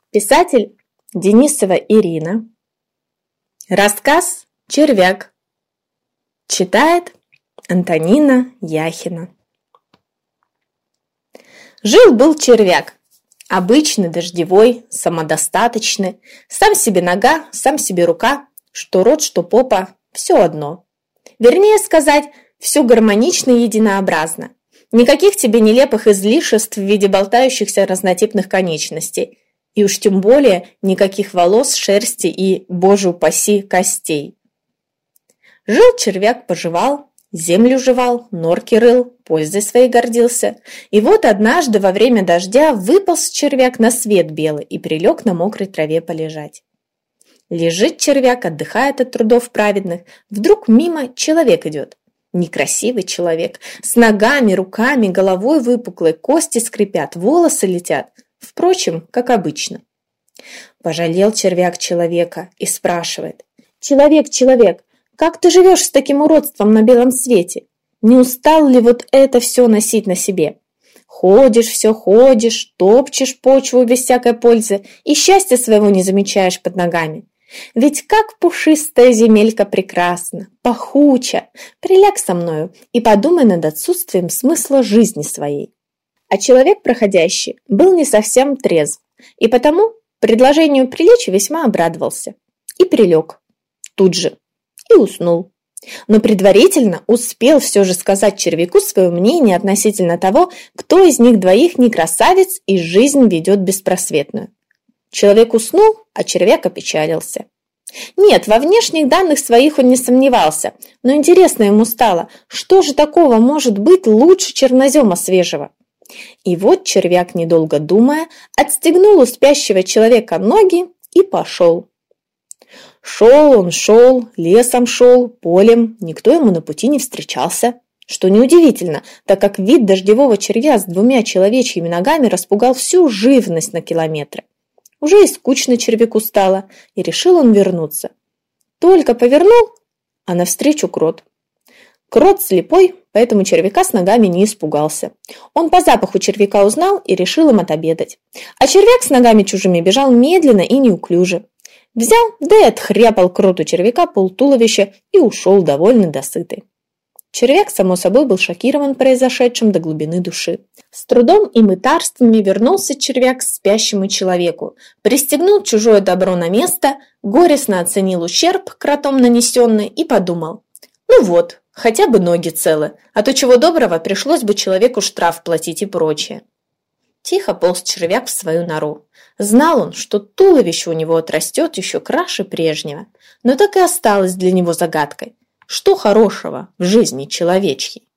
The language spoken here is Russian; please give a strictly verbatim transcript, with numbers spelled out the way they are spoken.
Писатель Денисова Ирина. Рассказ «Червяк». Читает Антонина Яхина. Жил-был червяк. Обычный, дождевой, самодостаточный. Сам себе нога, сам себе рука. Что рот, что попа, все одно. Вернее сказать, все гармонично и единообразно. Никаких тебе нелепых излишеств в виде болтающихся разнотипных конечностей. И уж тем более никаких волос, шерсти и, боже упаси, костей. Жил червяк-поживал, землю жевал, норки рыл, пользой своей гордился. И вот однажды во время дождя выполз червяк на свет белый и прилег на мокрой траве полежать. Лежит червяк, отдыхает от трудов праведных. Вдруг мимо человек идет. Некрасивый человек, с ногами, руками, головой выпуклой, кости скрипят, волосы летят. Впрочем, как обычно. Пожалел червяк человека и спрашивает: «Человек, человек, как ты живешь с таким уродством на белом свете? Не устал ли вот это все носить на себе? Ходишь, все ходишь, топчешь почву без всякой пользы и счастья своего не замечаешь под ногами. Ведь как пушистая земелька прекрасна, пахуча. Приляг со мною и подумай над отсутствием смысла жизни своей». А человек, проходящий, был не совсем трезв, и потому предложению прилечь весьма обрадовался. И прилег. Тут же. И уснул. Но предварительно успел все же сказать червяку свое мнение относительно того, кто из них двоих не красавец и жизнь ведет беспросветную. Человек уснул, а червяк опечалился. Нет, во внешних данных своих он не сомневался, но интересно ему стало, что же такого может быть лучше чернозема свежего? И вот червяк, недолго думая, отстегнул у спящего человека ноги и пошел. Шел он, шел, лесом шел, полем, никто ему на пути не встречался. Что неудивительно, так как вид дождевого червя с двумя человечьими ногами распугал всю живность на километры. Уже и скучно червяку стало, и решил он вернуться. Только повернул, а навстречу крот. Крот слепой, поэтому червяка с ногами не испугался. Он по запаху червяка узнал и решил им отобедать. А червяк с ногами чужими бежал медленно и неуклюже. Взял, да и отхряпал кроту червяка полтуловища и ушел довольно досытый. Червяк, само собой, был шокирован произошедшим до глубины души. С трудом и мытарствами вернулся червяк к спящему человеку, пристегнул чужое добро на место, горестно оценил ущерб кротом нанесенный и подумал: ну вот, хотя бы ноги целы, а то чего доброго пришлось бы человеку штраф платить и прочее. Тихо полз червяк в свою нору. Знал он, что туловище у него отрастет еще краше прежнего, но так и осталось для него загадкой: что хорошего в жизни человечьей?